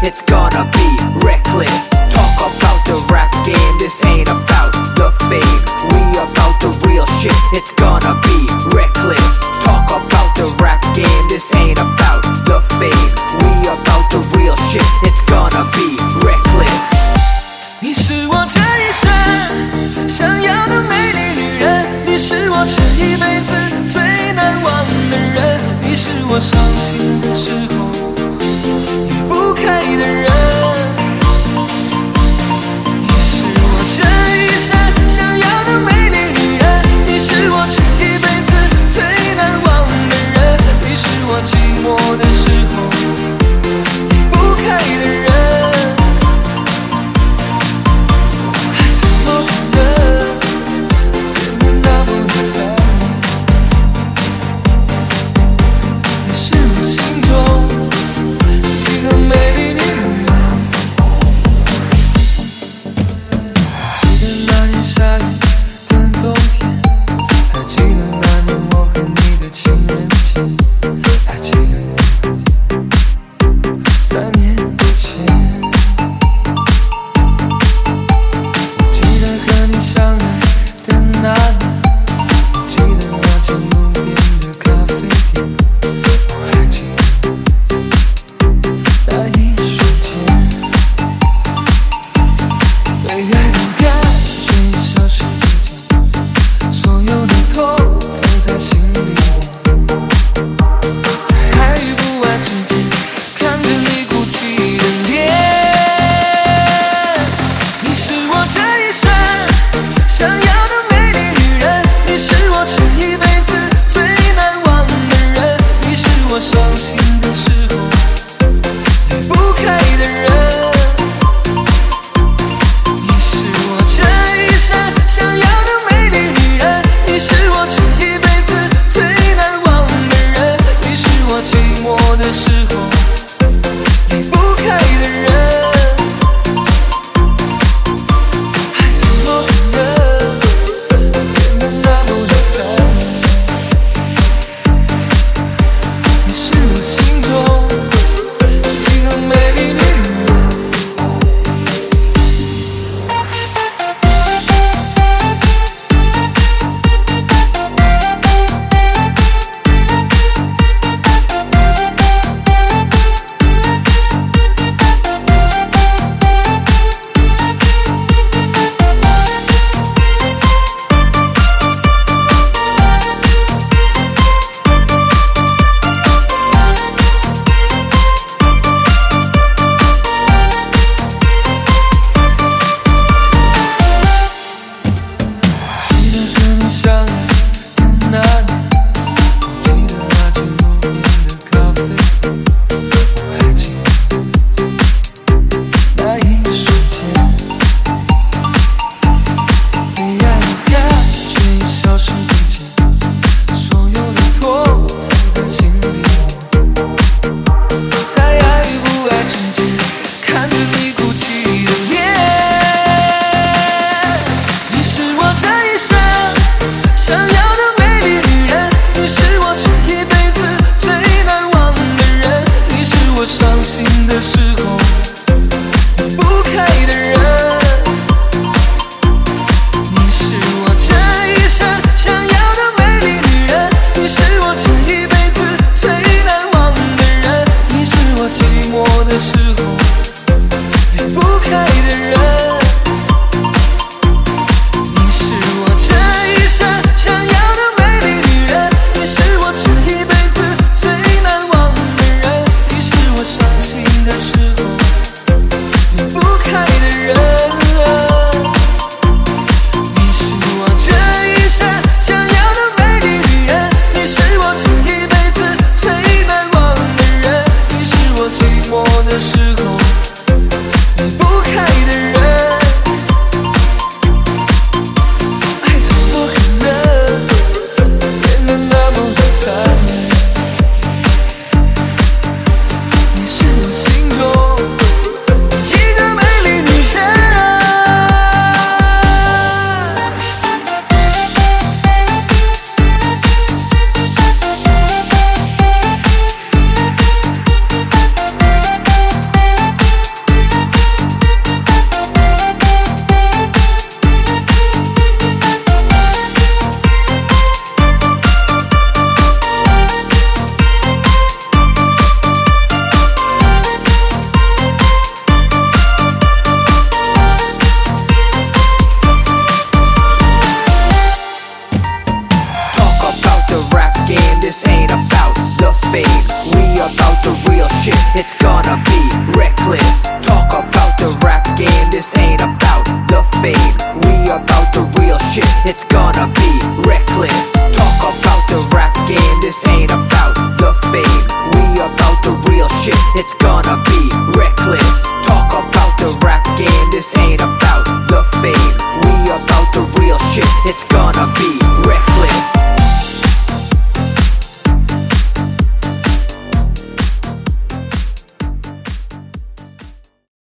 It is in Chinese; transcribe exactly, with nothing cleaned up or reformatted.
it's gonna be reckless. Talk about the rap game, this ain't about the fame. We about the real shit, it's gonna be reckless. Talk about the rap game, this ain't about the fame. We about the real shit, it's gonna be reckless. 你是我这一生想要的美丽女人，你是我这一辈子最难忘的人，你是我伤心的时候离不开的人，你是我这一生想要的美丽女人，你是我这一辈子最难忘的人，你是我寂寞的时候离不开的人。 it's gonna be reckless. Talk about the rap game, this ain't about the fame. We about the real shit, it's gonna be reckless. Talk about the rap game, this ain't about the fame. We about the real shit, it's gonna be reckless. Talk about the rap game, this ain't about the fame. We about the real shit, it's gonna be